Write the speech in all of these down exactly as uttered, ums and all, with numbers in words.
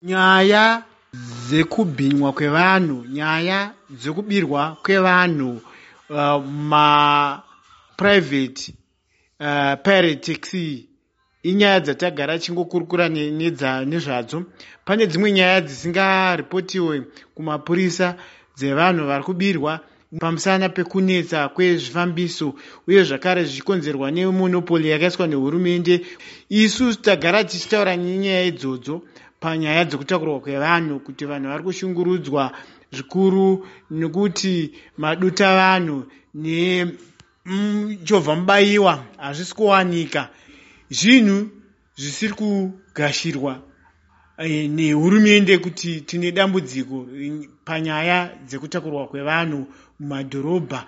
Nyaya dzekubhinywa kwevanhu, nyaya dzekubirwa kwevanhu uh, ma private uh, pirate taxi inyaya dzatagara chingokurukura nezvadzo. Pane dzimwe nyaya dzisingaripotiwe kumapurisa dzevanhu vari kubirwa pamusana pekunetsa kwezvifambiso uye zvakare zvichikonzerwa nemonopoli yakaiswa nehurumende. Isu tagara tichitaura nenyaya idzodzo panyaya dzekutakurwa kwevanhu, kuti vanhu vari kushungurudzwa zvikuru nekuti maduta vanhu nechovha mubayiwa hazvisi kuwanika, zvinhu zvisiri kugashirwa nehurumende kuti tine dambudziko panyaya dzekutakurwa kwevanhu mumadhorobha.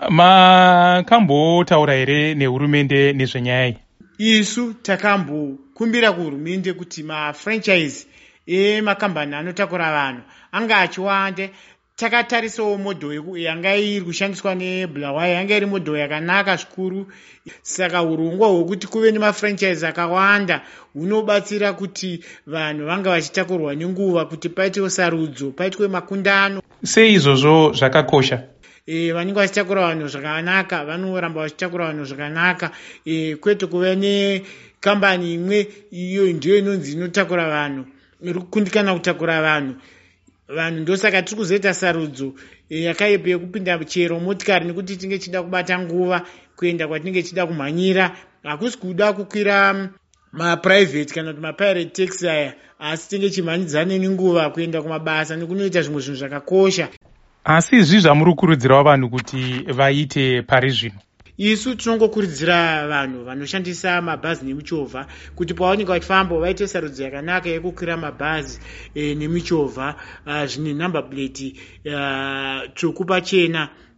Makambotaura here nehurumende nezvenyaya iyi? Isu takambokumbira kuhurumende kuti mafranchise emakambani anotakura vanhu anga achiwanda. Takatarisawo modho yanga iri kushandiswa neBulawayo, yanga iri modho yakanaka zvikuru. Saka urongwa hwekuti kuve nemafranchise akawanda hunobatsira kuti vanhu vanga vachitakurwa nenguva, kuti paitwe sarudzo, paitwe makundano. Sei izvozvo zvakakosha? E, vanenge vachitakura vanhu zvakanaka vanoramba vachitakura vanhu zvakanaka. E, kwete kuve nekambani imwe iyo ndiyo inonzi inotakura vanhu, iri kukundikana kutakura vanhu vanhu. Ndosaka tiri kuzoita sarudzo yakaipa yekupinda chero motikari nekuti tinge chida kubata nguva kuenda kwatinenge chida kumhanyira. Hakusi kuda kukwira maprivate kana kuti mapirate taxi aya, asi tinge chimhanyidzane nenguva kuenda kumabasa nekunoita zvimwe zvinhu zvakakosha. Asi izvi zvamuri kukurudzirawo vanhu kuti vaite pari zvino? Isu tinongokurudzira vanhu vanoshandisa mabhazi nemichovha kuti pavanenge vachifamba vaite sarudzo yakanaka yekukwira mabhazi e, nemichovha uh, zvine number plate uh, tsvuku pachena.